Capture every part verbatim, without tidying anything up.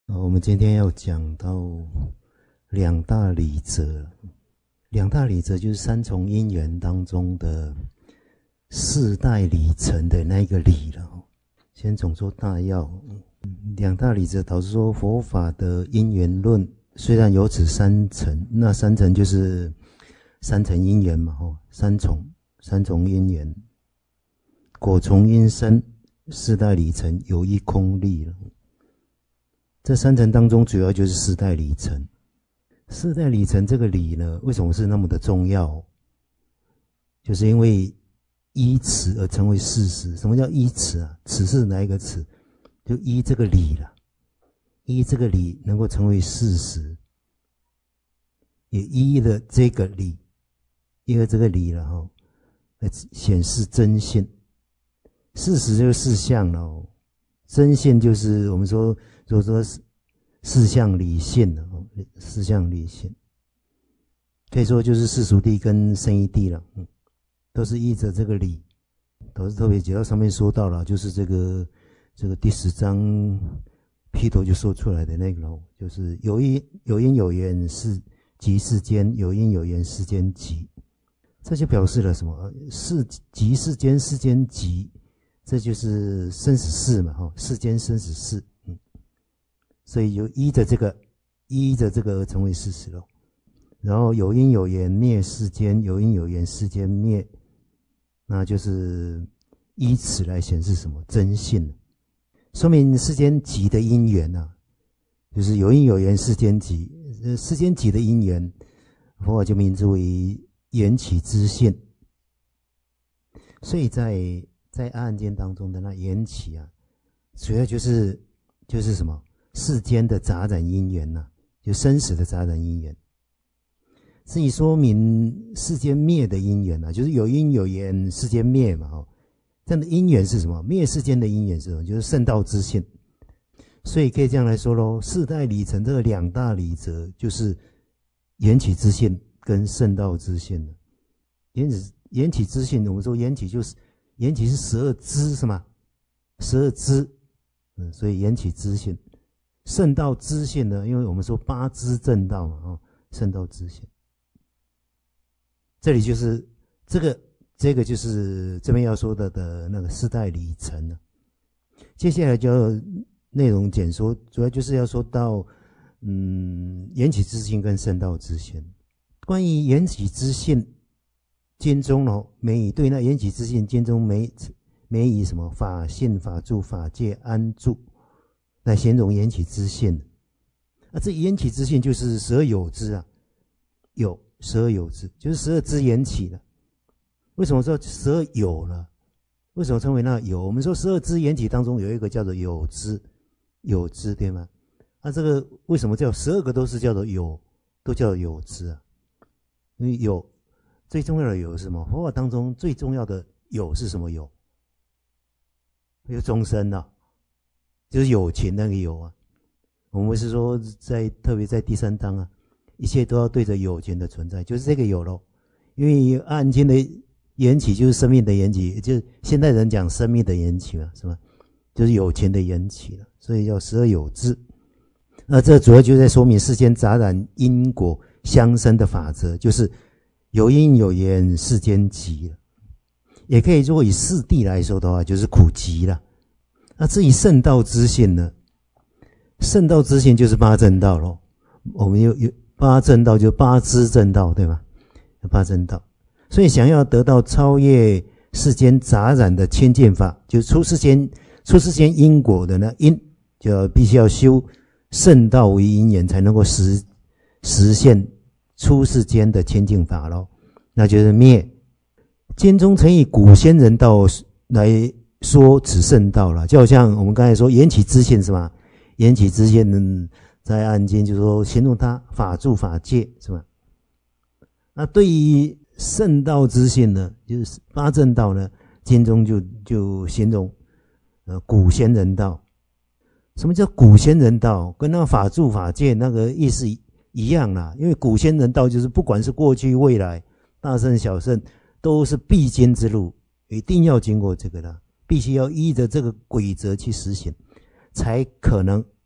我们今天要讲到两大理则，两大理则就是三重因缘当中的四代理成的那一个理了。先总说大要，两大理则导致说佛法的因缘论虽然有此三层，那三层就是三层因缘嘛，三重三重因缘，果从因生，四代理成，有一空理了。这三层当中主要就是四代理成。四代理成这个理呢，为什么是那么的重要？就是因为依此而成为事实。什么叫依此啊？此是哪一个此？就依这个理啦，依这个理能够成为事实，也依了这个理，依了这个理了哈，来显示真性。事实就是事相了哦，真性就是我们说说说四相理性了哦，四相理性可以说就是世俗谛跟胜义谛了，嗯，都是依着这个理。都是特别解到上面说到了，就是这个这个第十章劈头就说出来的那个咯，就是有因有因有缘是即世间，有因有缘世间即。这就表示了什么？是即世间，世间即，这就是生死事嘛，哈，世间生死事，嗯，所以就依着这个，依着这个而成为事实咯。然后有因有缘灭世间，有因有缘世间灭，那就是依此来显示什么？真性。说明世间即的因缘啊，就是有因有缘世间即，呃，世间即的因缘，佛法就名之为缘起之性。所以在在阿含经当中的那缘起啊，主要就是就是什么？世间的杂染因缘呐、啊，就生死的杂染因缘。所以说明世间灭的因缘啊，就是有因有缘世间灭嘛，哦，这样的因缘是什么？灭世间的因缘是什么？就是圣道之性。所以可以这样来说咯，四代理成这个两大理则，就是缘起之性跟圣道之性的。缘起缘起之性，我们说缘起就是缘起是十二支是吗？十二支，嗯，所以缘起之性。圣道之性呢，因为我们说八支正道嘛，哦，圣道之性。这里就是这个这个就是这边要说的的那个四代理成了。接下来就要内容简说，主要就是要说到嗯缘起之性跟圣道之性。关于缘起之性，经中哦，每以对那缘起之性，经中每每以什么法性、法住、法界、安住来形容缘起之性。啊，这缘起之性就是十二有支啊，有十二有支，就是十二支缘起的。为什么说十二有呢？为什么称为那有？我们说十二支缘起当中有一个叫做有支，有支对吗？那、啊、这个为什么叫十二个都是叫做有，都叫做有支啊？因为有最重要的有是什么？佛法当中最重要的有是什么有？有众生啊，就是有情那个有啊。我们是说在特别在第三章啊，一切都要对着有情的存在，就是这个有咯。因为阿含经的缘起就是生命的缘起，就是现代人讲生命的缘起嘛，是吧？就是有情的缘起了，所以叫十二有支。那这主要就在说明世间杂染因果相生的法则，就是有因有缘世间集了。也可以如果以四谛来说的话，就是苦集了。那至于圣道之性呢？圣道之性就是八正道咯。我们有有八正道，就八支正道，对吧？八正道。所以想要得到超越世间杂染的清净法，就是出世间出世间因果的呢因，就要必须要修圣道为因缘，才能够实实现出世间的清净法咯。那就是灭。经中曾以古仙人道来说此圣道了，就好像我们刚才说缘起之性是吧？缘起之性呢，在阿含经就说形容它法住法界是吧？那对于圣道之性呢，就是八正道呢，经中就就形容呃古仙人道。什么叫古仙人道？跟那个法住法界那个意思一样啦。因为古仙人道就是不管是过去未来，大圣小圣都是必经之路，一定要经过这个的，必须要依着这个规则去实行，才可能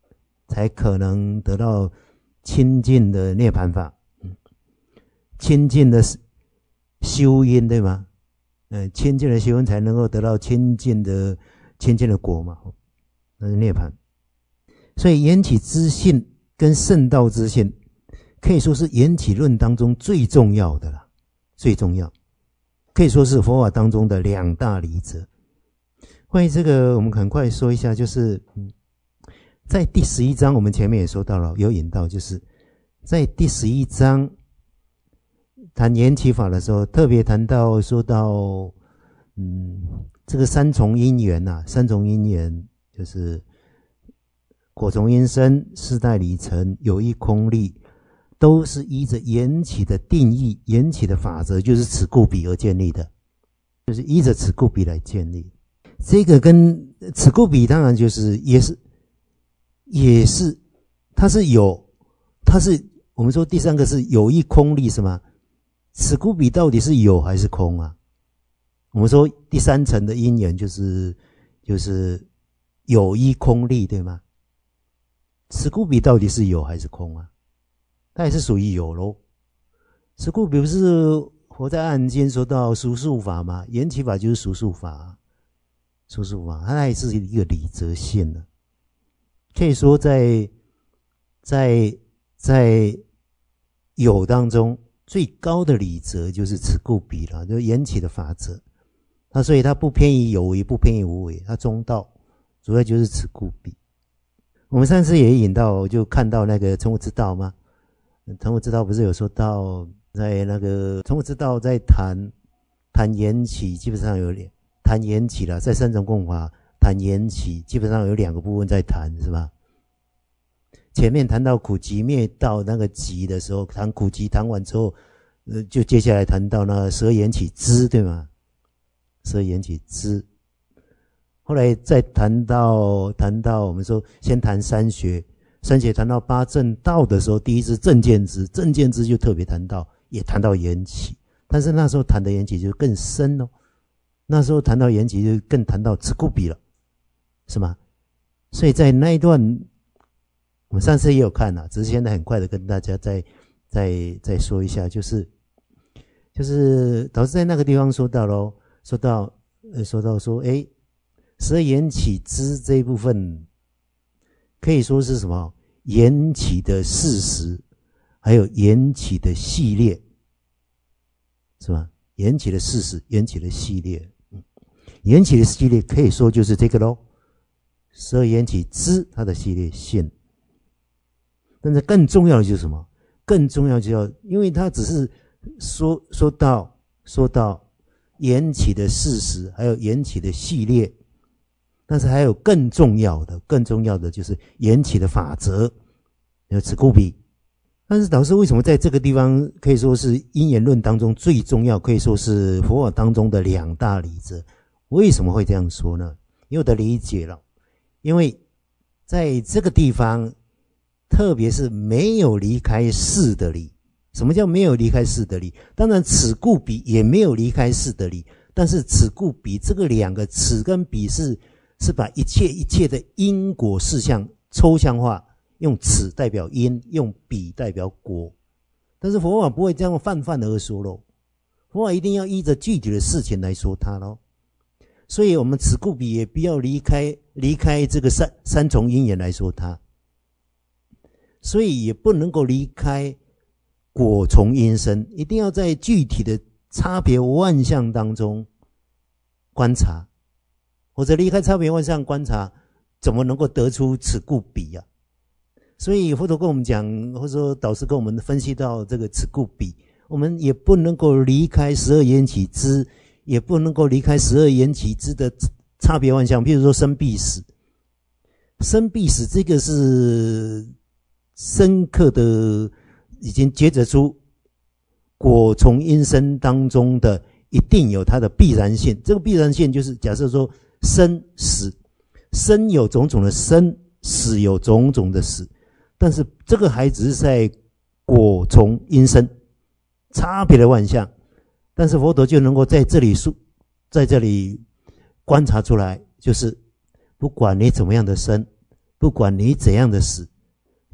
才可能得到清净的涅槃法，清净的修因，对吗？嗯，清净的修因才能够得到清净的清净的果嘛，那是涅槃。所以缘起之性跟圣道之性，可以说是缘起论当中最重要的啦，最重要，可以说是佛法当中的两大理则。关于这个，我们很快说一下，就是嗯。在第十一章，我们前面也说到了，有引到，就是在第十一章谈缘起法的时候，特别谈到说到，嗯，这个三重因缘呐、啊，三重因缘就是果从因生、四代理成、有益空力，都是依着缘起的定义、缘起的法则，就是此故彼而建立的，就是依着此故彼来建立。这个跟此故彼当然就是也是。也是，它是有，它是我们说第三个是有益空力是吗？此故彼到底是有还是空啊？我们说第三层的因缘就是就是有益空力，对吗？此故彼到底是有还是空啊？它也是属于有咯。此故彼不是活在暗间说到数数法吗？缘起法就是数数法，数数法它也是一个理则性的。可以说在在在有当中最高的理则就是此故彼了，就是缘起的法则。那所以它不偏于有为，不偏于无为，它中道，主要就是此故彼。我们上次也引到，就看到那个成佛之道吗？成佛之道不是有说到，在那个成佛之道在谈谈缘起，基本上有两谈缘起了，在三种共法。谈缘起基本上有两个部分在谈，是吧？前面谈到苦集灭道那个集的时候，谈苦集谈完之后，呃，就接下来谈到那十二缘起支，对吗？十二缘起支，后来再谈到谈到我们说先谈三学，三学谈到八正道的时候，第一支正见支，正见支就特别谈到，也谈到缘起，但是那时候谈的缘起就更深哦，那时候谈到缘起就更谈到此故彼了。是吗？所以在那一段，我们上次也有看了，只是现在很快的跟大家再再再说一下，就是就是导师在那个地方说到咯，说到呃说到说，哎，十二缘起支这一部分，可以说是什么？缘起的事实，还有缘起的系列，是吧？缘起的事实，缘起的系列，嗯，缘起的系列可以说就是这个咯。十二缘起支它的系列性，但是更重要的就是什么？更重要就要，因为它只是说说到说到缘起的事实，还有缘起的系列，但是还有更重要的，更重要的就是缘起的法则，有此故彼。但是导师为什么在这个地方可以说是因缘论当中最重要，可以说是佛法当中的两大理则？为什么会这样说呢？有的理解了。因为在这个地方，特别是没有离开事的理。什么叫没有离开事的理？当然此故彼也没有离开事的理，但是此故彼这个两个此跟彼是是把一切一切的因果事项抽象化，用此代表因，用彼代表果。但是佛法不会这样泛泛而说咯，佛法一定要依着具体的事情来说它咯。所以我们此故彼也不要离开离开这个三三重因缘来说它，所以也不能够离开果从因生，一定要在具体的差别万象当中观察，或者离开差别万象观察，怎么能够得出此故彼啊？所以佛陀跟我们讲，或者说导师跟我们分析到这个此故彼，我们也不能够离开十二缘起支，也不能够离开十二缘起支的差别万象，譬如说生必死，生必死这个是深刻的已经觉得出果从因生当中的一定有它的必然性。这个必然性就是假设说生死，生有种种的生，死有种种的死，但是这个还只是在果从因生差别的万象，但是佛陀就能够在这里在这里观察出来，就是不管你怎么样的生，不管你怎样的死，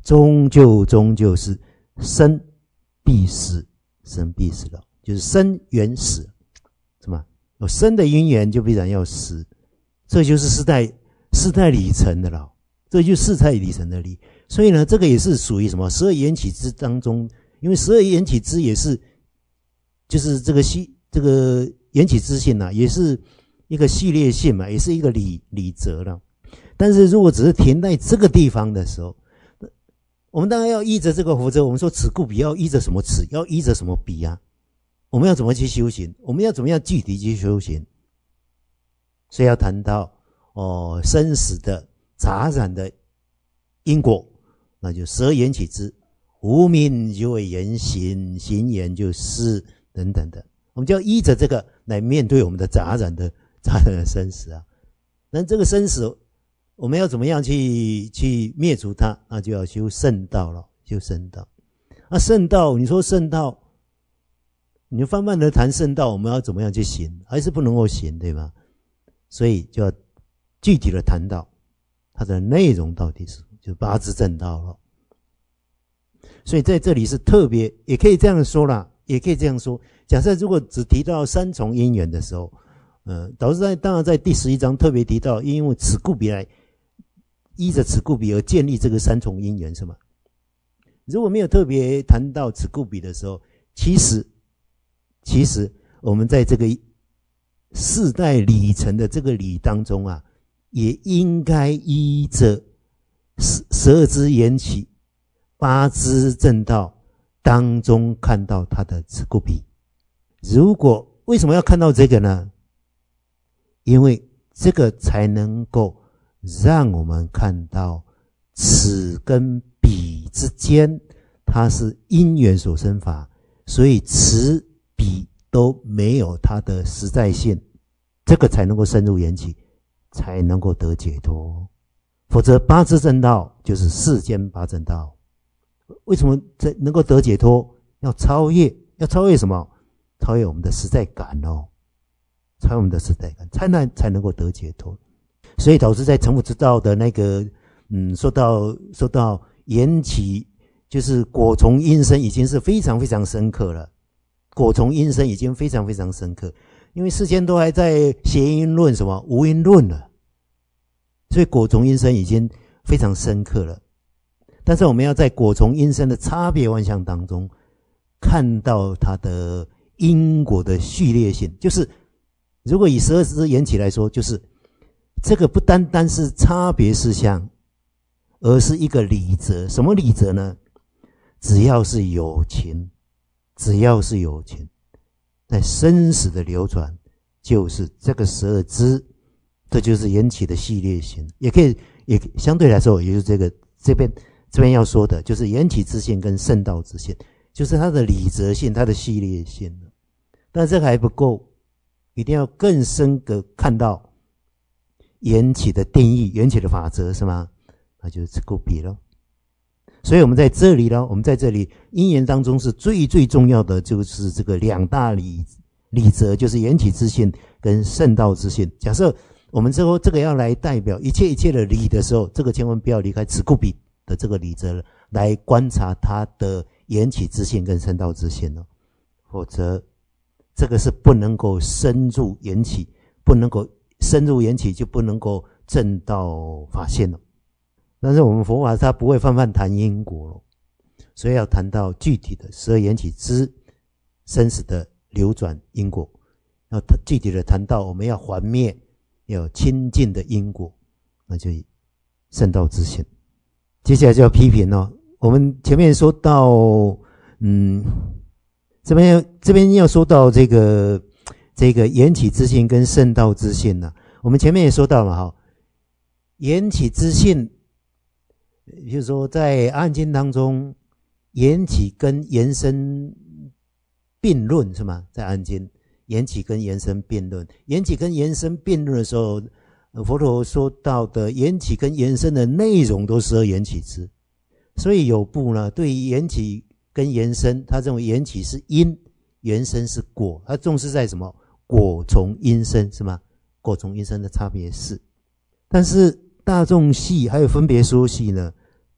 终究终究是生必死，生必死了，就是生缘死，是吗？有生的因缘就必然要死，这就是四代四代理成的了，这就是四代理成的理。所以呢，这个也是属于什么十二缘起支当中，因为十二缘起支也是就是这个系这个缘起支性啊，也是一个系列性嘛，也是一个理理则了。但是如果只是停在这个地方的时候，我们当然要依着这个佛则，我们说此故彼要依着什么此，要依着什么彼啊？我们要怎么去修行？我们要怎么样具体去修行？所以要谈到哦生死的杂染的因果，那就十二缘起支，无明就会言行，行言就事等等的，我们就要依着这个来面对我们的杂染的杂染的生死啊。那这个生死我们要怎么样去去灭除它？那就要修圣道了，修圣道。那圣道，你说圣道，你就泛泛的谈圣道，我们要怎么样去行？还是不能够行，对吗？所以就要具体的谈到它的内容到底是，就八支正道了。所以在这里是特别，也可以这样说啦，也可以这样说。假设如果只提到三重因缘的时候，呃，导师在当然在第十一章特别提到，因为此故彼来，依着此故彼而建立这个三重因缘，是吗？如果没有特别谈到此故彼的时候，其实其实我们在这个四代理成的这个理当中啊，也应该依着十十二支缘起、八支正道当中看到它的此故彼。如果为什么要看到这个呢？因为这个才能够让我们看到此跟彼之间它是因缘所生法，所以此彼都没有它的实在性，这个才能够深入缘起，才能够得解脱。否则八支正道就是世间八正道。为什么这能够得解脱？要超越，要超越什么？超越我们的实在感哦，超越我们的实在感，才能才能够得解脱。所以导师在成佛之道的那个，嗯，说到说到缘起，就是果从因生，已经是非常非常深刻了。果从因生已经非常非常深刻，因为世间都还在谐音论什么无因论了，所以果从因生已经非常深刻了。但是我们要在果从因生的差别万象当中，看到它的因果的序列性，就是如果以十二支缘起来说，就是这个不单单是差别事项，而是一个理则。什么理则呢？只要是有情，只要是有情，在生死的流转，就是这个十二支，这就是缘起的系列性。也可以，也相对来说，也就是这个这边这边要说的，就是缘起之性跟圣道之性，就是它的理则性，它的系列性。但这个还不够，一定要更深的看到缘起的定义，缘起的法则，是吗？那就是此故彼了。所以我们在这里呢，我们在这里因缘当中是最最重要的，就是这个两大理理则，就是缘起之性跟圣道之性。假设我们之后这个要来代表一切一切的理的时候，这个千万不要离开此故彼的这个理则来观察它的缘起之性跟圣道之性哦，否则这个是不能够深入缘起，不能够深入缘起就不能够证到法性了。但是我们佛法它不会泛泛谈因果了，所以要谈到具体的十二缘起之生死的流转因果，要具体的谈到我们要还灭，要清净的因果，那就圣道之性。接下来就要批评了。我们前面说到，嗯，这边这边要说到这个这个缘起之性跟圣道之性呢、啊，我们前面也说到了哈，缘起之性。就是说在阿含经当中，缘起跟缘生并论，是吗？在阿含经缘起跟缘生并论，缘起跟缘生并论的时候，佛陀说到的缘起跟缘生的内容都是十二缘起支。所以有部呢，对于缘起跟缘生，他认为缘起是因，缘生是果，他重视在什么？果从因生，是吗？果从因生的差别是，但是大众系还有分别说系呢，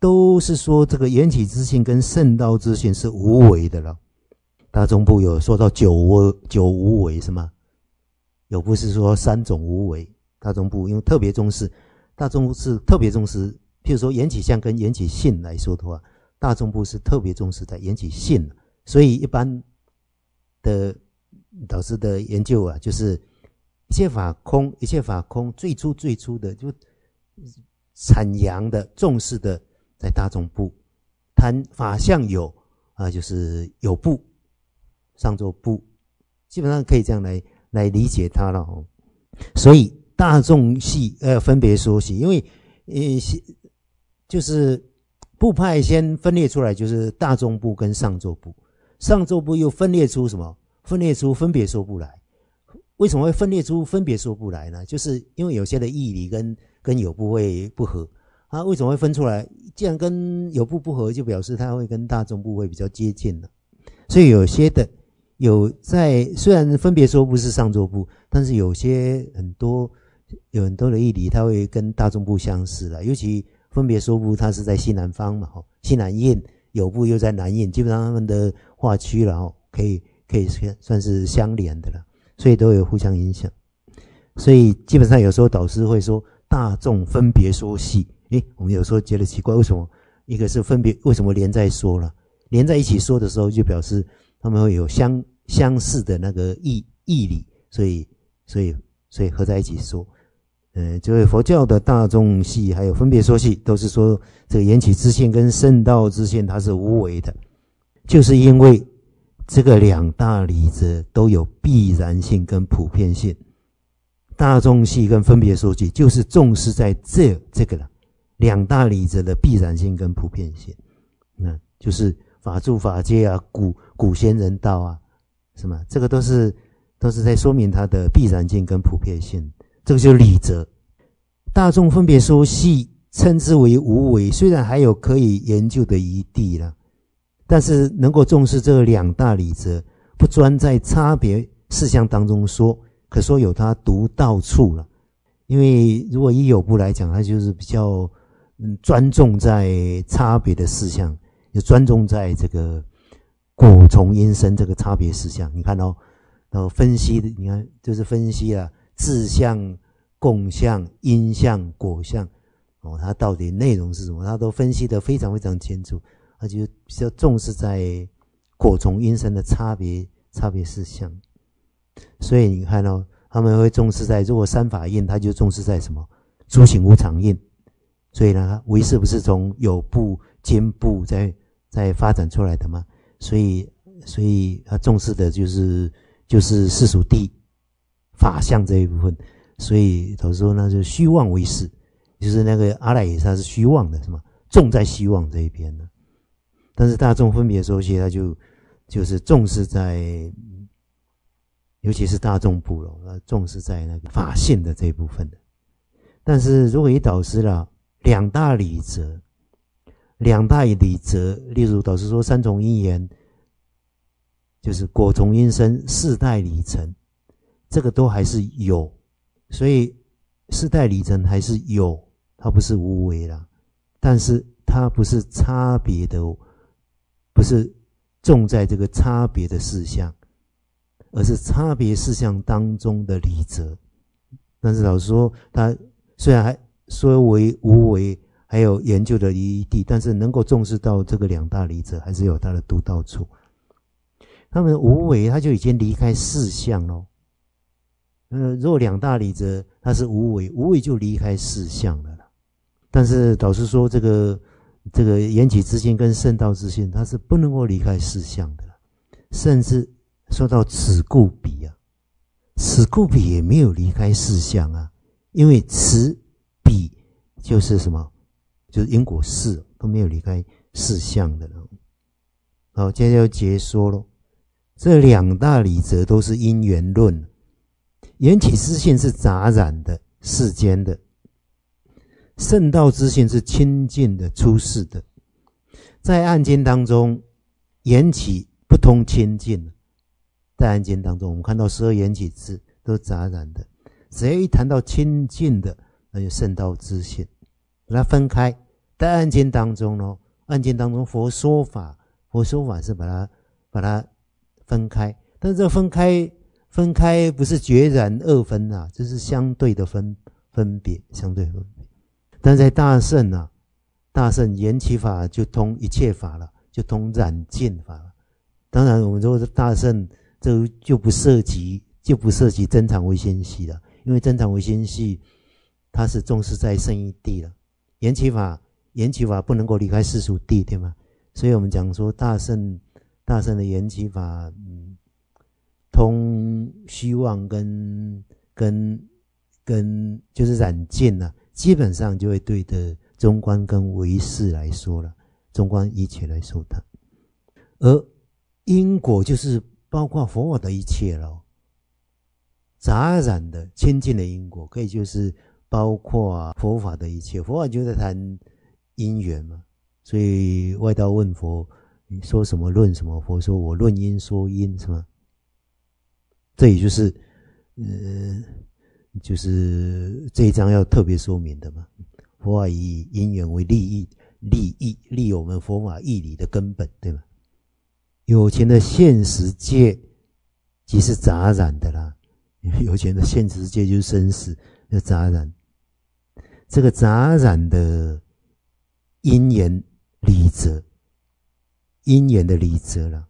都是说这个缘起之性跟圣道之性是无为的了。大众部有说到九无九无为是吗？有不是说三种无为？大众部因为特别重视，大众部是特别重视，譬如说缘起相跟缘起性来说的话，大众部是特别重视在缘起性，所以一般的导师的研究啊，就是一切法空，一切法空，最初最初的就阐扬的重视的在大众部，谈法相有啊，就是有部上座部，基本上可以这样来来理解它了哦。所以大众系呃分别说系，因为呃就是部派先分裂出来，就是大众部跟上座部，上座部又分裂出什么？分裂出分别说不来。为什么会分裂出分别说不来呢？就是因为有些的义理跟跟有部会不合啊。为什么会分出来？既然跟有部不合，就表示它会跟大众部会比较接近了。所以有些的有在虽然分别说不是上座部，但是有些很多有很多的义理，它会跟大众部相似了。尤其分别说部，它是在西南方嘛，哈，西南印，有部又在南印，基本上他们的划区了，哈，可以可以算是相连的了。所以都有互相影响，所以基本上有时候导师会说大众分别说系，诶，我们有时候觉得奇怪，为什么一个是分别，为什么连在说了？连在一起说的时候，就表示他们会有相相似的那个义义理，所以所以所以合在一起说。呃，就是佛教的大众系还有分别说系，都是说这个缘起之性跟圣道之性它是无为的，就是因为这个两大理则都有必然性跟普遍性，大众系跟分别说系就是重视在这这个了，两大理则的必然性跟普遍性，那就是法住法界啊，古古仙人道啊，是吗？这个都是都是在说明它的必然性跟普遍性，这个就是理则。大众分别说系称之为无为，虽然还有可以研究的余地了。但是能够重视这个两大理则，不专在差别事项当中说，可说有它独到处了。因为如果以有部来讲，它就是比较嗯专重在差别的事项，也专重在这个果从因生这个差别事项。你看哦，然后分析，你看就是分析啊，自相、共相、因相、果相，哦，它到底内容是什么，它都分析得非常非常清楚。他就比较重视在果从因生的差别差别事项，所以你看哦，他们会重视在如果三法印，他就重视在什么诸行无常印。所以呢，唯识不是从有部、兼部再再发展出来的吗？所以所以他重视的就是就是世俗谛法相这一部分。所以导师说那就是虚妄唯识，就是那个阿赖耶他是虚妄的，是吗？重在虚妄这一边呢。但是大众分别说系，他就就是重视在，尤其是大众部了，重视在那个法性的这一部分的。但是如果以导师啦，两大理则，两大理则，例如导师说三重因缘，就是果从因生，四代理成，这个都还是有，所以四代理成还是有，它不是无为啦，但是它不是差别的。不是重在这个差别的事项，而是差别事项当中的理则。但是老实说，他虽然还说为无为，还有研究的余地，但是能够重视到这个两大理则，还是有它的独到处。他们无为，他就已经离开事项了。呃，如果两大理则它是无为，无为就离开事项了啦。但是导师说这个。这个缘起之性跟圣道之性，它是不能够离开事项的，甚至说到此故彼啊，此故彼也没有离开事项啊，因为此彼就是什么，就是因果事都没有离开事项的了。好，接着要结说咯，这两大理则都是因缘论，缘起之性是杂染的、世间的。圣道之性是清净的、出世的。在案经当中，缘起不通清净。在案经当中，我们看到十二缘起支都杂染的，只要一谈到清净的，那就圣道之性，把它分开， 在案件当中呢，案件当中佛说法，佛说法是把它把它分开，但是这分开分开不是决然二分啊，这是相对的分分别，相对分别。但在大乘啊，大乘缘起法就通一切法了，就通染尽法了。当然，我们说大乘这就不涉及就不涉及增长唯心系了，因为增长唯心系它是重视在圣义谛了，缘起法缘起法不能够离开世俗谛，对吗？所以我们讲说大乘大乘的缘起法，嗯，通虚妄跟跟跟就是染尽啊，基本上就会对的中观跟唯识来说了，中观一切来说它，而因果就是包括佛法的一切了，杂染的清净的因果，可以就是包括佛法的一切。佛法就在谈因缘嘛，所以外道问佛，你说什么论什么？佛说我论因说因，是吗？这也就是呃，就是这一章要特别说明的嘛。佛法以因缘为利益，利益利我们佛法义理的根本，对吗？有情的现实界即是杂染的啦，有情的现实界就是生死的杂染。这个杂染的因缘理则，因缘的理则啦，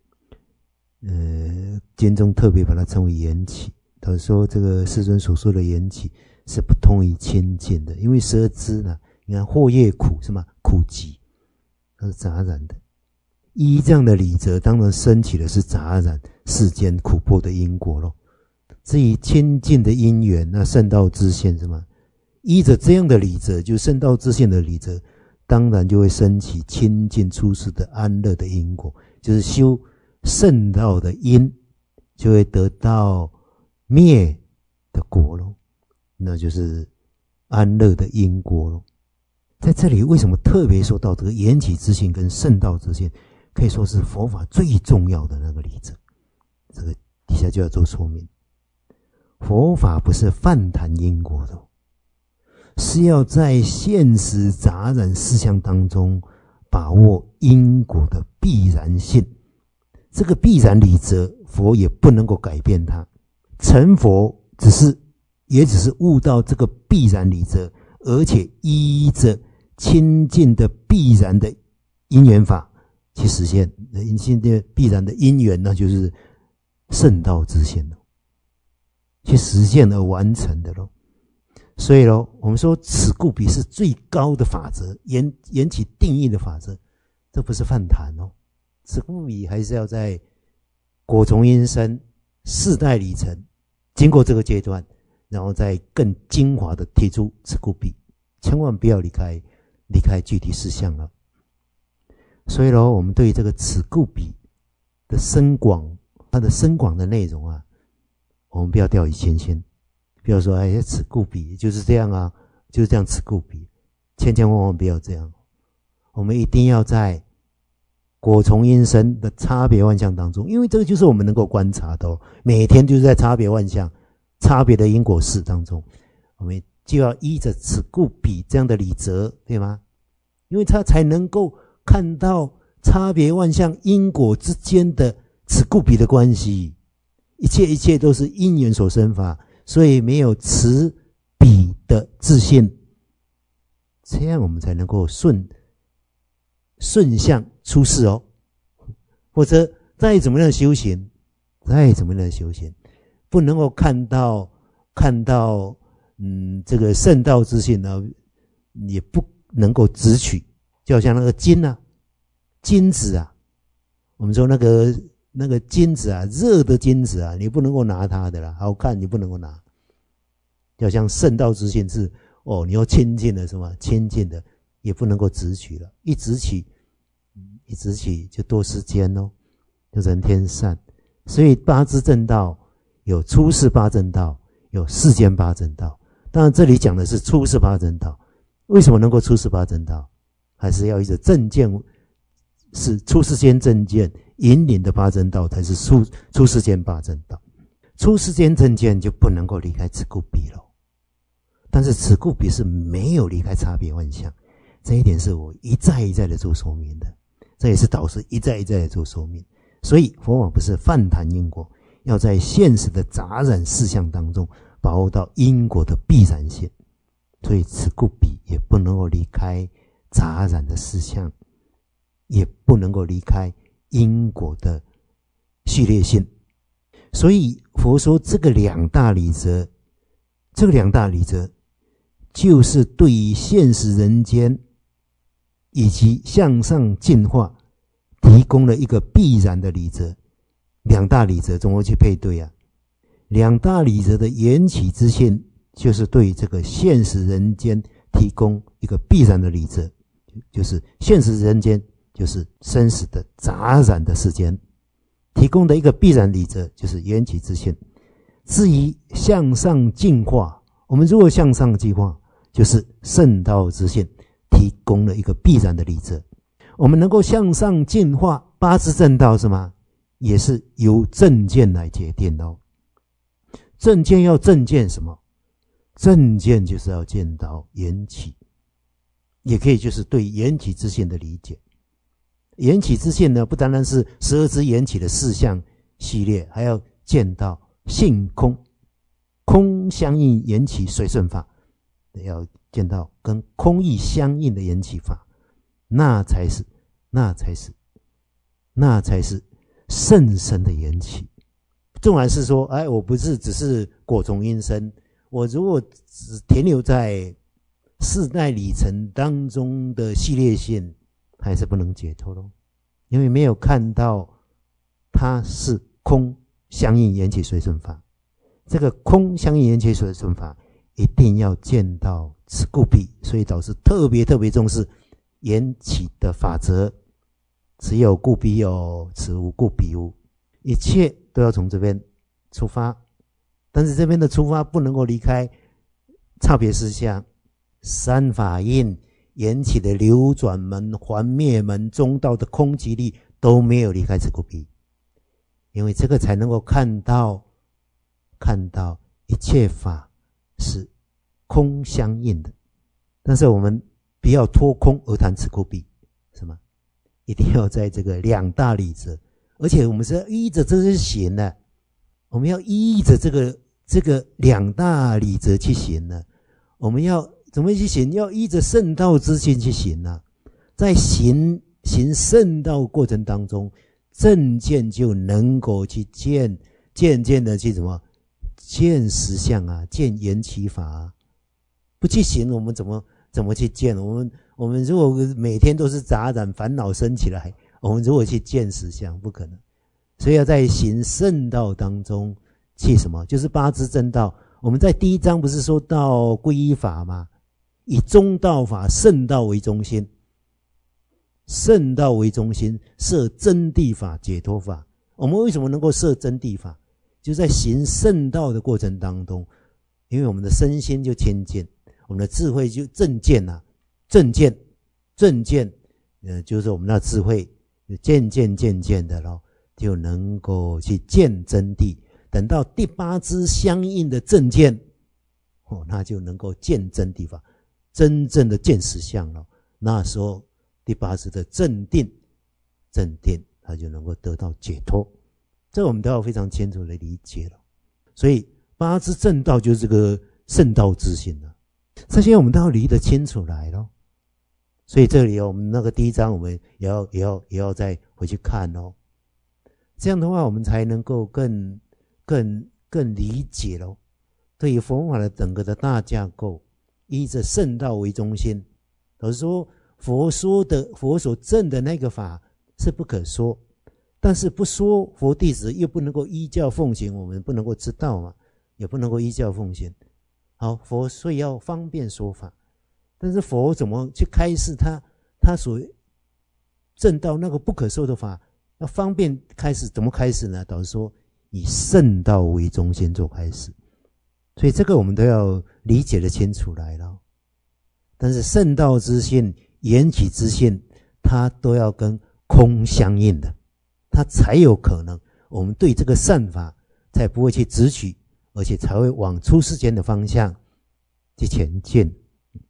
呃，经中特别把它称为缘起。他说这个世尊所说的缘起是不通于清净的，因为十二支呢，你看祸业苦是吗？苦集，它是杂染的。依这样的理则，当然升起的是杂染世间苦迫的因果咯。至于清净的因缘，那圣道知现是吗？依着这样的理则，就圣道知现的理则，当然就会升起清净出世的安乐的因果，就是修圣道的因，就会得到灭的果咯，那就是安乐的因果咯。在这里为什么特别说到这个缘起之性跟圣道之性，可以说是佛法最重要的那个理则，这个底下就要做说明。佛法不是泛谈因果的，是要在现实杂染事项当中把握因果的必然性。这个必然理则，佛也不能够改变它。成佛只是也只是悟到这个必然理则，而且依着清净的必然的因缘法去实现，现在必然的因缘，那就是圣道之现了，去实现而完成的咯。所以咯，我们说此故彼是最高的法则，缘缘起定义的法则，这不是泛谈哦。此故彼还是要在果从因生四代里程，经过这个阶段，然后再更精华的提出此故彼，千万不要离开离开具体事项了。所以咯，我们对于这个此故彼的深广，它的深广的内容啊，我们不要掉以轻心，不要说哎，此故彼就是这样啊，就是这样此故彼，千千万万不要这样。我们一定要在果从因生的差别万象当中，因为这个就是我们能够观察的哦，每天就是在差别万象、差别的因果事当中，我们就要依着此故彼这样的理则，对吗？因为它才能够看到差别万象因果之间的此故彼的关系，一切一切都是因缘所生法，所以没有此彼的自信，这样我们才能够顺顺向出世哦。或者再怎么样的修行，再怎么样的修行，不能够看到看到嗯这个圣道之性呢，也不能够直取。就好像那个金啊，金子啊，我们说那个那个金子啊，热的金子啊，你不能够拿它的啦，好看你不能够拿。就好像圣道之性是哦，你要亲近的什么亲近的，也不能够直取了，一直取，一直取就多时间哦，就人天善。所以八支正道有出世八正道，有世间八正道。当然这里讲的是出世八正道，为什么能够出世八正道？还是要一个正见，是出世间正见引领的八正道，才是出出世间八正道。出世间正见就不能够离开此故彼了，但是此故彼是没有离开差别万象， 这一点是我一再一再的做说明的，这也是导师一再一再的做说明。所以佛法不是泛谈因果，要在现实的杂染事项当中把握到因果的必然性。所以此故彼也不能够离开杂染的事项，也不能够离开因果的序列性。所以佛说这个两大理则，这个两大理则就是对于现实人间以及向上进化提供了一个必然的理则。两大理则怎么去配对啊？两大理则的缘起之性就是对这个现实人间提供一个必然的理则，就是现实人间就是生死的杂染的世间提供的一个必然理则，就是缘起之性。至于向上进化，我们如果向上进化，就是圣道之性提供了一个必然的理则。我们能够向上进化，八支正道是吗？也是由正见来决定的哦。正见要正见什么？正见就是要见到缘起，也可以就是对缘起之性的理解。缘起之性呢，不单单是十二支缘起的四项系列，还要见到性空，空相应缘起随顺法，要见到跟空义相应的缘起法，那才是那才是那才是甚深的缘起。纵然是说，哎，我不是只是果从因生，我如果只停留在四代里程当中的系列性，还是不能解脱咯，因为没有看到它是空相应缘起随顺法。这个空相应缘起随顺法一定要见到此故彼，所以导师特别特别重视缘起的法则，此有故彼有，此无故彼无，一切都要从这边出发。但是这边的出发不能够离开差别事项，三法印、缘起的流转门、还灭门、中道的空寂力都没有离开此故彼，因为这个才能够看到看到一切法是空相应的。但是我们不要脱空而谈此故彼，是吗？一定要在这个两大理则，而且我们是要依着这些行呢，我们要依着这个这个两大理则去行呢。我们要怎么去行？要依着圣道之心去行呢、啊。在行行圣道过程当中，正见就能够去见渐渐的去什么见实相啊，见缘起法啊。不去行，我们怎么怎么去见？我们我们如果每天都是杂染烦恼生起来，我们如果去见实相，不可能。所以要在行圣道当中去什么？就是八支正道。我们在第一章不是说到皈依法吗？以中道法、圣道为中心，圣道为中心，设真谛法、解脱法。我们为什么能够设真谛法？就在行圣道的过程当中，因为我们的身心就清净，我们的智慧就正见啊，正见，正见，呃，就是我们的智慧，就渐渐渐渐的咯，就能够去见真谛。等到第八支相应的正见，哦，那就能够见真谛法，真正的见实相了。那时候第八支的正定，正定，它就能够得到解脱。这我们都要非常清楚的理解了。所以八支正道就是这个圣道之心了，这些我们都要理得清楚来咯。所以这里我们那个第一章，我们也要也要也要再回去看哦。这样的话，我们才能够更更更理解咯。对于佛法的整个的大架构，依着圣道为中心。老实说，佛说的佛所证的那个法是不可说，但是不说佛弟子又不能够依教奉行，我们不能够知道嘛，也不能够依教奉行。好，佛所以要方便说法，但是佛怎么去开示他他所证到那个不可说的法，要方便开始，怎么开始呢？导师说以圣道为中心做开始，所以这个我们都要理解的清楚来了。但是圣道之性、缘起之性，它都要跟空相应的，它才有可能我们对这个善法才不会去执取，而且才会往出世间的方向去前进。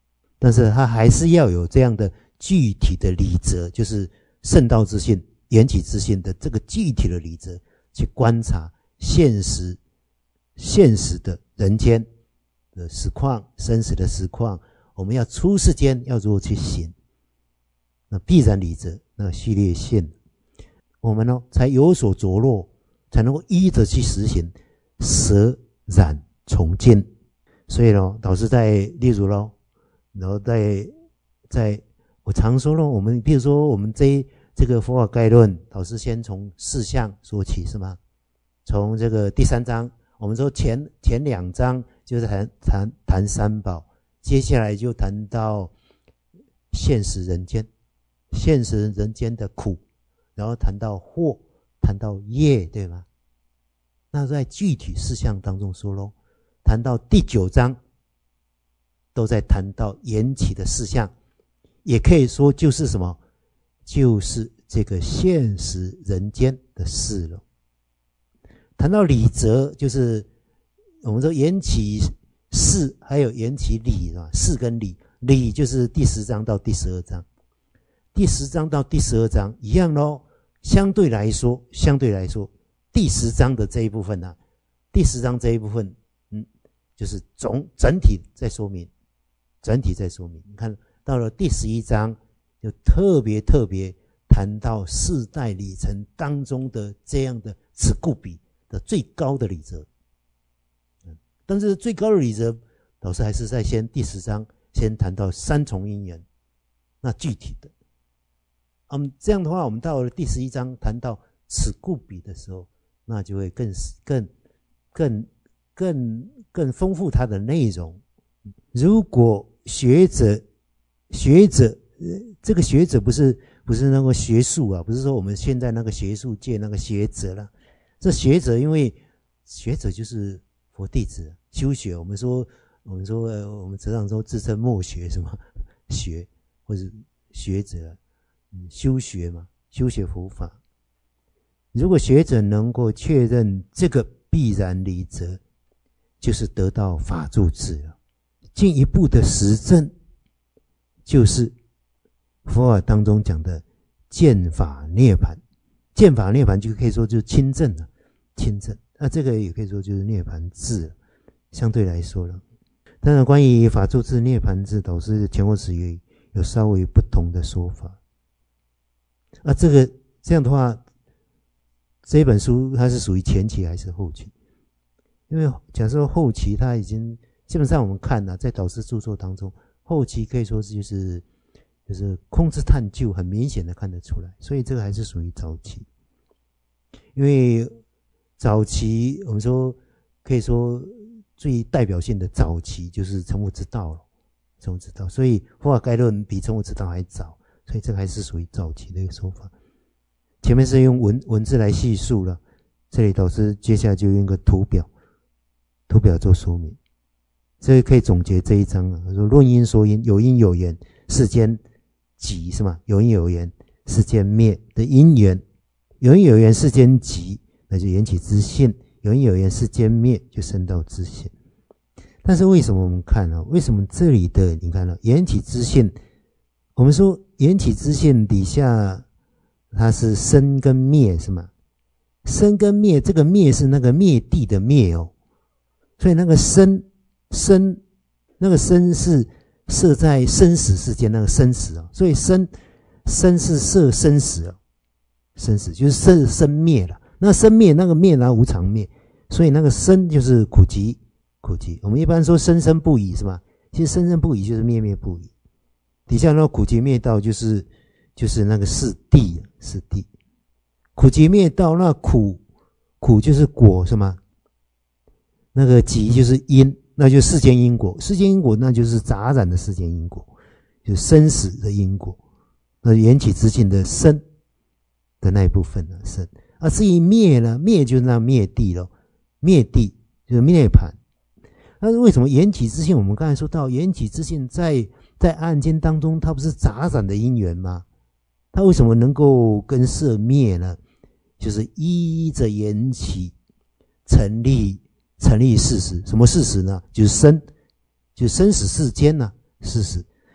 但是它还是要有这样的具体的理则，就是圣道之性、缘起之性的这个具体的理则，去观察现实、现实的人间的实况、生死的实况。我们要出世间要如何去行？那必然理则，那个序列性，我们呢才有所着落，才能够依着去实行，舍染从见。所以呢，导师在例如咯，然后在在我常说咯，我们比如说我们这这个佛法概论，导师先从四项说起，是吗？从这个第三章，我们说前前两章就是谈谈谈三宝，接下来就谈到现实人间，现实人间的苦，然后谈到祸，谈到业，对吗？那在具体事项当中说咯，谈到第九章都在谈到缘起的事项，也可以说就是什么，就是这个现实人间的事了。谈到理则，就是我们说缘起事还有缘起理，事跟理，理就是第十章到第十二章，第十章到第十二章一样咯。相对来说相对来说第十章的这一部分呢、啊，第十章这一部分嗯，就是总整体在说明，整体在说明。你看到了第十一章就特别特别谈到四代理程当中的这样的此故彼的最高的理则。但是最高的理则，老师还是在先第十章先谈到三重因缘，那具体的，嗯，这样的话，我们到了第十一章谈到此故彼的时候，那就会更更更更更丰富它的内容。如果学者学者这个学者不是不是那个学术啊，不是说我们现在那个学术界那个学者啦，这学者因为学者就是佛弟子修学，我们说我们说我们常常说自称默学什么学或者学者，嗯，修学嘛，修学佛法。如果学者能够确认这个必然理则，就是得到法住智了。进一步的实证，就是佛法当中讲的见法涅槃。见法涅槃就可以说就是亲证了，亲证。那这个也可以说就是涅槃智了，相对来说了。当然，关于法住智、涅槃智，导师前后时有有稍微不同的说法。啊，这个这样的话，这本书它是属于前期还是后期？因为假设后期，它已经基本上我们看啊，在导师著作当中，后期可以说是就是就是空知探究，很明显的看得出来，所以这个还是属于早期。因为早期我们说可以说最代表性的早期就是成佛之道了，成佛之道，所以佛法概论比成佛之道还早，所以这个还是属于早期的一个说法。前面是用文文字来叙述了，这里导师接下来就用一个图表，图表做说明。这个可以总结这一章啊，说论因说因，有因有缘，世间集是吗？有因有缘，世间灭的因缘，有因有缘，世间集，那就缘起之性；有因有缘，世间灭，就生道之性。但是为什么我们看啊？为什么这里的你看了缘起之性？我们说缘起之性底下它是生跟灭是吗？生跟灭，这个灭是那个灭地的灭哦，所以那个生生那个生是设在生死世间那个生死啊，所以生生是设生死啊，生死就是生生灭了。那生灭那个灭呢无常灭，所以那个生就是苦集苦集。我们一般说生生不已是吧？其实生生不已就是灭灭不已。底下那个苦集灭道就是就是那个是地是地。苦集灭道，那苦苦就是果是吗？那个集就是因，那就是世间因果。世间因果那就是杂染的世间因果，就是生死的因果。那缘起之性的生的那一部分呢，生。啊，至于灭呢，灭就是那灭地了，灭地就是涅槃。但是为什么缘起之性？我们刚才说到缘起之性在在暗间当中，它不是杂染的因缘吗？它为什么能够跟色灭呢？就是依着缘起成立成立事实。什么事实呢？就是生，就是生死世间呢、啊、事实。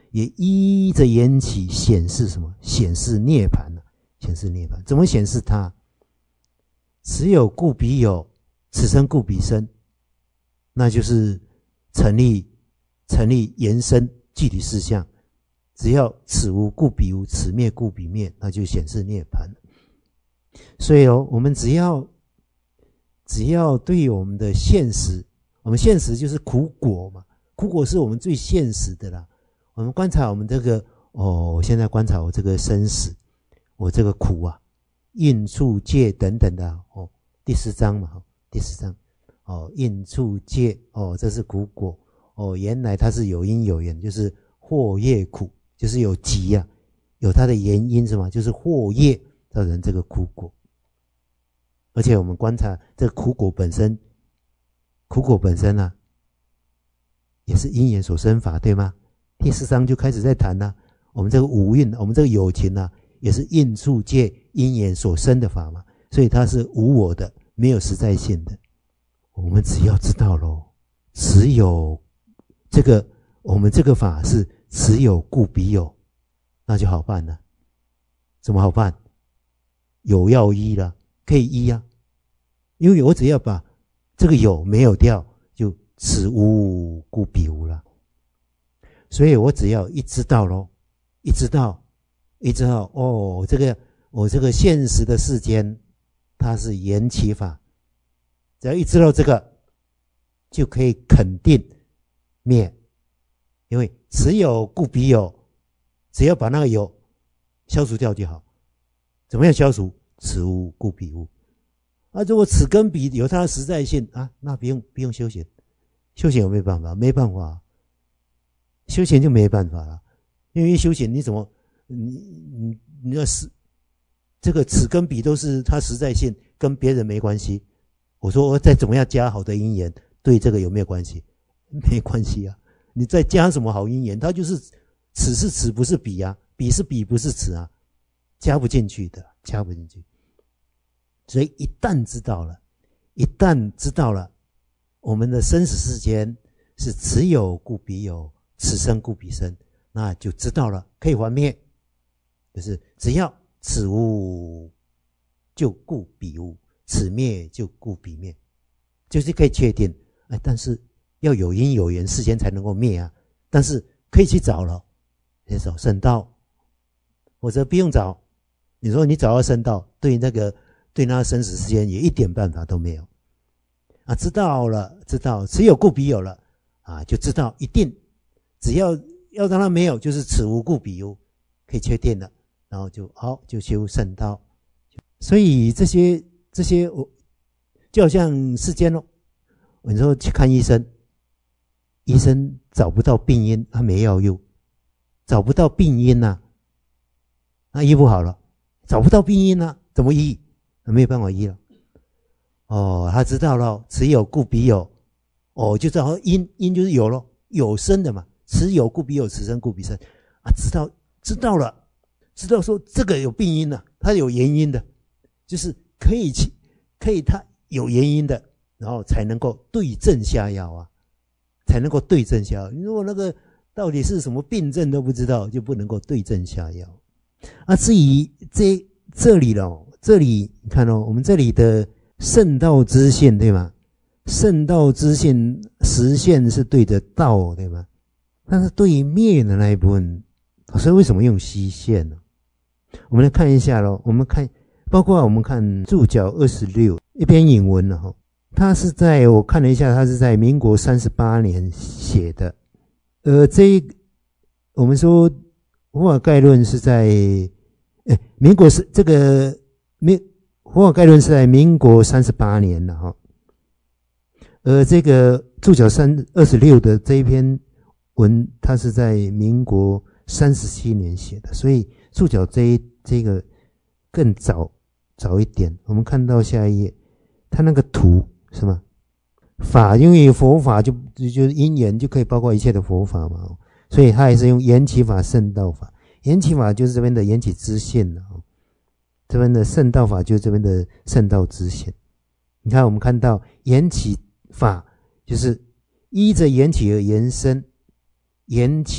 也依着缘起显示什么？显示涅槃了、啊，显示涅槃。怎么显示它？此有故彼有，此生故彼生，那就是成立成立延伸具体事项。只要此无故彼无，此灭故彼灭，那就显示涅槃。所以哦，我们只要只要对我们的现实，我们现实就是苦果嘛，苦果是我们最现实的啦。我们观察我们这个哦，我现在观察我这个生死，我这个苦啊，应处界等等的哦，第四章嘛，第四章哦，应处界哦，这是苦果哦，原来它是有因有缘，就是祸业苦，就是有集啊，有它的原因是吗？就是祸业造成这个苦果。而且我们观察这个苦果本身，苦果本身啊，也是因缘所生法，对吗？第四章就开始在谈了、啊，我们这个五蕴，我们这个有情啊，也是应处界因缘所生的法嘛，所以它是无我的，没有实在性的。我们只要知道咯，只有这个我们这个法是此有故彼有，那就好办了。怎么好办？有要依了，可以依啊，因为我只要把这个有没有掉，就此无故彼无了。所以我只要一知道咯，一知道一知道哦，这个我这个现实的世间它是缘起法，只要一知道这个就可以肯定灭，因为此有故彼有，只要把那个有消除掉就好。怎么样消除？此无故彼无啊，如果此跟彼有它的实在性啊，那不用不用修行，修行有没有办法？没办法，修行就没办法了。因为修行你怎么你你你要是这个此跟彼都是它实在性，跟别人没关系。我说我再怎么样加好的因缘，对这个有没有关系？没关系啊。你再加什么好因缘，它就是此是此不是彼啊，彼是彼不是此啊，加不进去的，加不进去。所以一旦知道了，一旦知道了，我们的生死世间是此有故彼有，此生故彼生，那就知道了，可以还灭。就是只要此无就故彼无，此灭就故彼灭，就是可以确定。哎，但是要有因有缘，世间才能够灭啊。但是可以去找了，去找圣道，或者不用找。你说你找到圣道，对那个对那生死世间也一点办法都没有啊。知道了，知道此有故彼有了啊，就知道一定只要要让它没有，就是此无故彼无，可以确定了，然后就好就修圣道。所以这些这些我就好像世间咯，你说去看医生，医生找不到病因，他没药用，找不到病因啊，那医不好了，找不到病因啊，怎么医？没有办法医了。哦，他知道了，此有故彼有，哦，就知道因因就是有咯，有生的嘛，此有故彼有，此生故彼生啊，知道知道了，知道说这个有病因了、啊，它有原因的，就是可以去可以它有原因的，然后才能够对症下药啊，才能够对症下药。如果那个到底是什么病症都不知道，就不能够对症下药啊。至于这这里了，这里你看哦，我们这里的圣道知现，对吗？圣道知现实现是对着道，对吗？但是对于灭的那一部分，所以为什么用虚现呢？我们来看一下咯，我们看包括我们看注脚二十六一篇引文了哈，他是在我看了一下，他是在民国三十八年写的。呃，这一我们说佛法概论是在诶民国是这个民佛法概论是在民国三十八年了哈。而这个注脚三二十六的这一篇文，它是在民国三十七年写的，所以注脚这一这个更早早一点。我们看到下一页，它那个图是吗？法，因为佛法就就是因缘就可以包括一切的佛法嘛，所以它还是用缘起法、圣道法。缘起法就是这边的缘起知现了，这边的圣道法就是这边的圣道知现。你看，我们看到缘起法就是依着缘起而延伸，缘起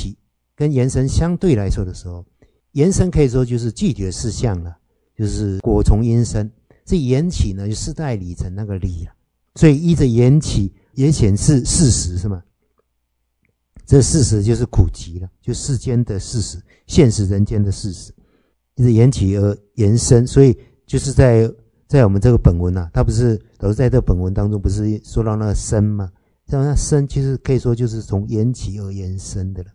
跟延伸相对来说的时候，延伸可以说就是具体的事项了，就是果从因生。这缘起呢，就四代理成那个理了，所以依着缘起也显示事实是吗？这事实就是苦集了，就世间的事实，现实人间的事实，依着缘起而延伸，所以就是在在我们这个本文啊，它不是都是在这个本文当中不是说到那个生吗？这样那生其实可以说就是从缘起而延伸的了。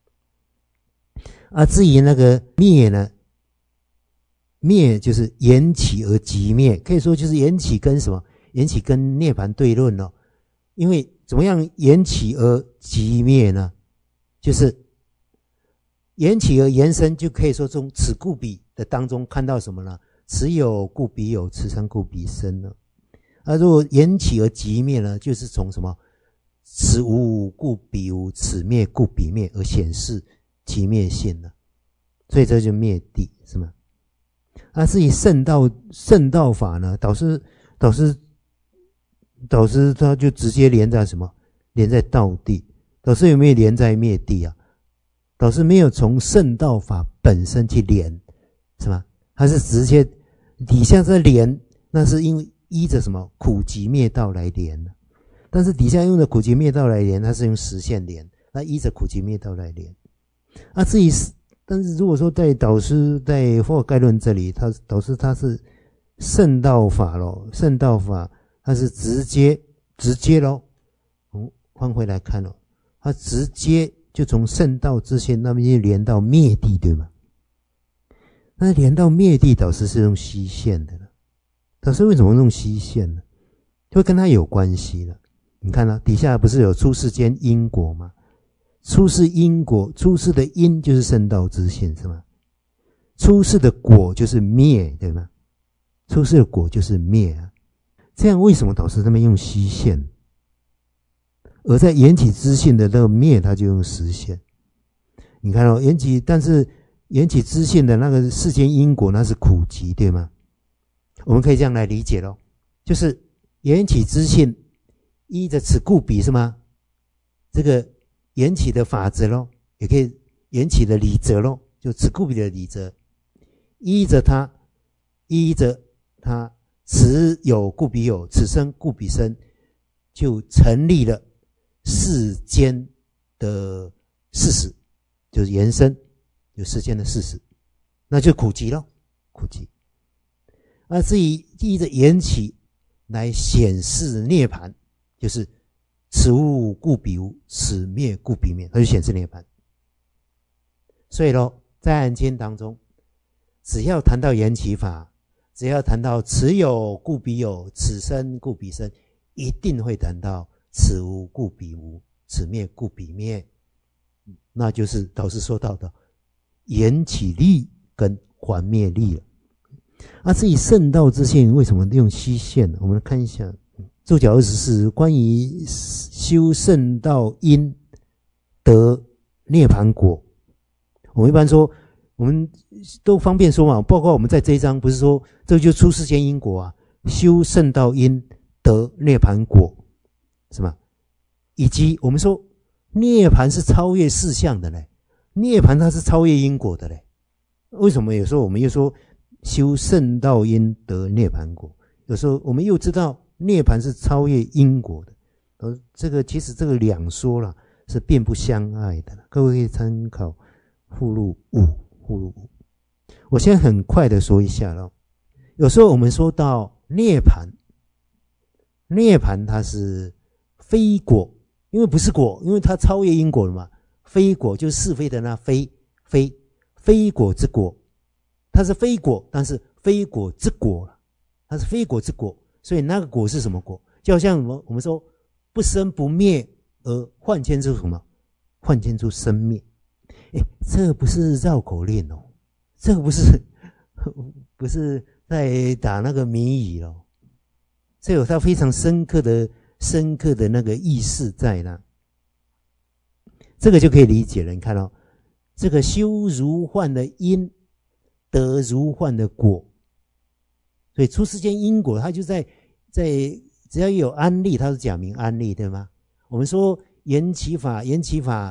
啊，至于那个灭呢？灭就是缘起而即灭，可以说就是缘起跟什么？缘起跟涅槃对论哦。因为怎么样缘起而即灭呢？就是缘起而延伸，就可以说从此故彼的当中看到什么呢？此有故彼有，此生故彼生呢。啊，如果缘起而即灭呢，就是从什么？此无故彼无，此灭故彼灭而显示其灭性呢。所以这就灭地，是吗？啊，至于圣道圣道法呢，导师导师导师他就直接连在什么？连在道地。导师有没有连在灭地啊？导师没有从圣道法本身去连，是吗？他是直接底下在连，那是因为依着什么苦集灭道来连的。但是底下用的苦集灭道来连，它是用实现连，那依着苦集灭道来连。啊，至于但是如果说在导师在佛概论这里，他导师他是圣道法咯，圣道法他是直接直接咯，嗯，换回来看咯，他直接就从圣道之线那边就连到灭地，对吗？那连到灭地，导师是用虚线的了。导师为什么用虚线呢？就跟他有关系了。你看啊，底下不是有出世间因果吗？出世因果，出世的因就是圣道之线，是吗？出世的果就是灭，对吗？出世的果就是灭啊。这样为什么导师这么用虚线？而在缘起之线的那个灭，他就用实线。你看哦，缘起，但是缘起之线的那个世间因果，那是苦集，对吗？我们可以这样来理解咯，就是缘起之线依着此故彼，是吗？这个缘起的法则咯，也可以缘起的理则咯，就此故彼的理则，依着它，依着它，此有故彼有，此生故彼生，就成立了世间的事实，就是延伸，就世间的事实，那就苦集咯，苦集。而至于依着缘起来显示涅槃，就是此无故彼无，此灭故彼灭，它就显示涅槃。所以咯，在《安经》当中，只要谈到缘起法，只要谈到此有故彼有，此生故彼生，一定会谈到此无故彼无，此灭故彼灭，那就是导师说到的缘起力跟还灭力了。啊，至于圣道之线为什么用虚线呢？我们来看一下注脚二十四，关于修圣道因得涅槃果。我们一般说，我们都方便说嘛，包括我们在这一章不是说这就出世间因果啊，修圣道因得涅槃果，是吗？以及我们说涅槃是超越事项的嘞，涅槃它是超越因果的嘞。为什么有时候我们又说修圣道因得涅槃果？有时候我们又知道涅槃是超越因果的，而这个其实这个两说啦是并不相碍的，各位可以参考附录五，附录五。我先很快的说一下咯，有时候我们说到涅槃，涅槃它是非果，因为不是果，因为它超越因果了嘛。非果就是是非的那非非非果之果，它是非果，但是非果之果了，它是非果之果。所以那个果是什么果？就好像我们说不生不灭而幻现出什么？幻现出生灭。诶，这个不是绕口令哦，这个不是不是在打那个谜语哦，这有它非常深刻的深刻的那个意识在那。这个就可以理解了。你看哦，这个修如幻的因得如幻的果，所以出世间因果，它就在在只要有安立，它是假名安立，对吗？我们说缘起法，缘起法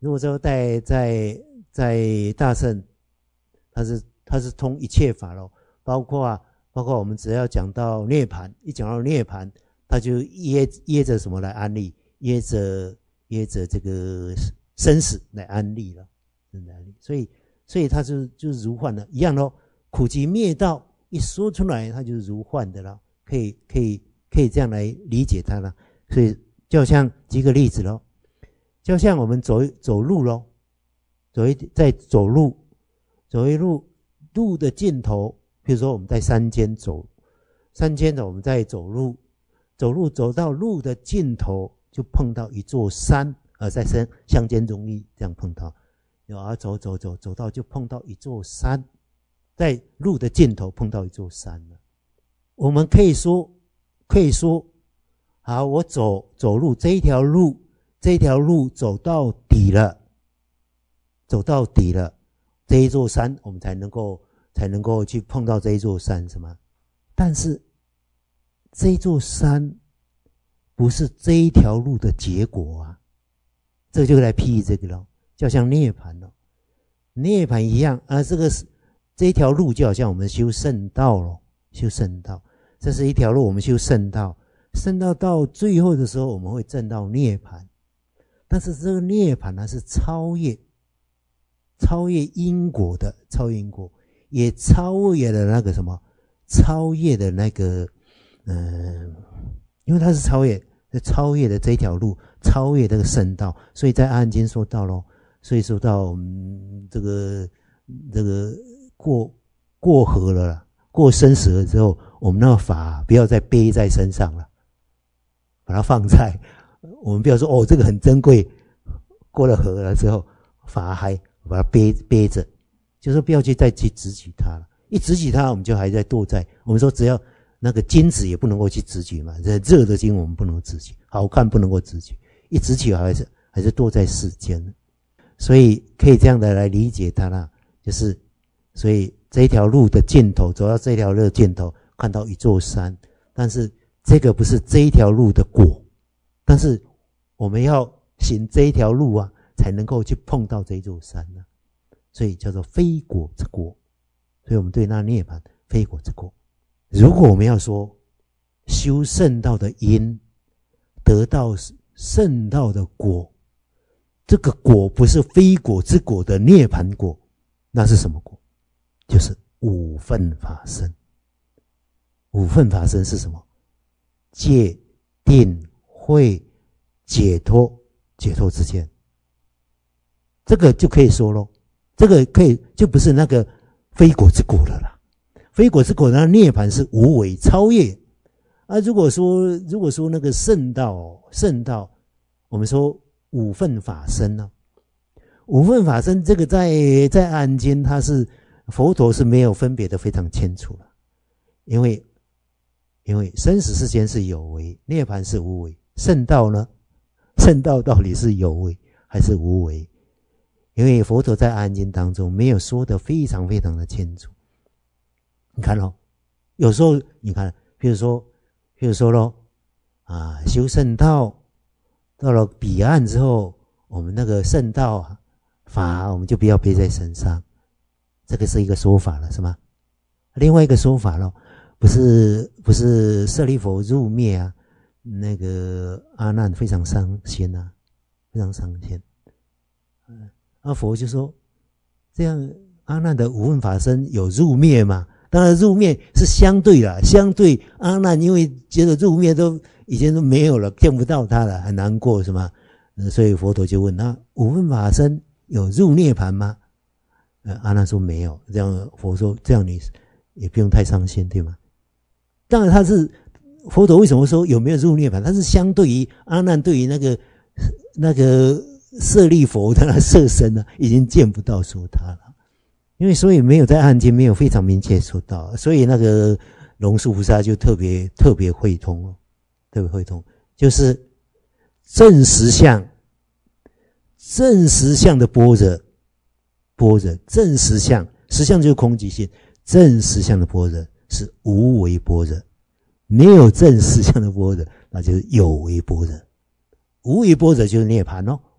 如果说在在在大乘，它是它是通一切法咯，包括包括我们只要讲到涅槃，一讲到涅槃，它就掖掖着什么来安立？掖着掖着这个生死来安立了，来安立。所以所以它就就是如幻的一样咯。苦集灭道一说出来，它就是如幻的了，可以可以可以这样来理解它了。所以就好像举个例子咯，就像我们走走路咯，走一在走路，走一路路的尽头，比如说我们在山间走，山间的我们在走路，走路走到路的尽头，就碰到一座山，而在乡间容易这样碰到，然后走走走走到就碰到一座山，在路的尽头碰到一座山了。我们可以说可以说好，我走走路这一条路，这一条路走到底了，走到底了，这一座山我们才能够才能够去碰到这一座山，是吗？但是这一座山不是这一条路的结果啊，这就来譬喻这个咯，就像涅槃咯，涅槃一样啊。这个这一条路就好像我们修圣道咯，修圣道，这是一条路，我们修圣道。圣道到最后的时候，我们会证到涅槃，但是这个涅槃呢是超越，超越因果的，超越因果，也超越了那个什么，超越的那个，嗯、呃，因为它是超越，超越的这条路，超越这个圣道，所以在阿含经说到咯，所以说到嗯这个这个过过河了啦，过生死了之后，我们那个法不要再背在身上了。把它放在，我们不要说哦，这个很珍贵，过了河了之后，法还把它背背着，就是不要去再去执取它了。一执取它，我们就还在堕在。我们说只要那个金子也不能够去执取嘛，这热的金我们不能执取，好看不能够执取，一执取还是还是堕在世间。所以可以这样的来理解它啦，就是所以这一条路的尽头，走到这条路的尽头，看到一座山，但是这个不是这一条路的果，但是我们要行这一条路啊，才能够去碰到这座山呢、啊，所以叫做非果之果。所以我们对那涅槃非果之果。如果我们要说修圣道的因，得到圣道的果，这个果不是非果之果的涅槃果，那是什么果？就是五分法身。五分法身是什么？戒、定、慧、解脱，解脱之间，这个就可以说咯，这个可以就不是那个非果之果了啦。非果之果的涅槃是无为超越啊。如果说如果说那个圣道，圣道，我们说五分法身呢、啊，五分法身这个在在阿含经，它是佛陀是没有分别的非常清楚了，因为。因为生死世间是有为，涅槃是无为。圣道呢？圣道到底是有为还是无为？因为佛陀在阿含经当中没有说得非常非常的清楚。你看咯，有时候你看，比如说，比如说咯，啊，修圣道到了彼岸之后，我们那个圣道法我们就不要背在身上，这个是一个说法了，是吗？另外一个说法咯。不是不是舍利弗入灭啊，那个阿难非常伤心啊，非常伤心。阿佛就说，这样阿难的五分法身有入灭吗？当然入灭是相对啦，相对阿难因为觉得入灭都已经都没有了，见不到他了，很难过是吗？所以佛陀就问他，五分法身有入涅槃吗？呃，阿难说没有。这样佛说，这样你也不用太伤心，对吗？当然他是佛陀为什么说有没有入涅槃？他是相对于阿难对于那个那个舍利弗的那色身呢，已经见不到说他了，因为所以没有在阿含经没有非常明确说到，所以那个龙树菩萨就特别特别会通哦，特别会通，就是正实相，正实相的般若，般若正实相，实相就是空寂性，正实相的般若。是无为般若，没有正实相的般若，那就是有为般若。无为般若就是涅槃哦，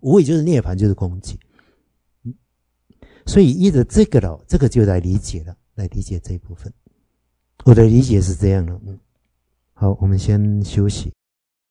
无为就是涅槃，就是空寂。嗯，所以依着这个了，这个就来理解了，来理解这一部分。我的理解是这样的。嗯，好，我们先休息。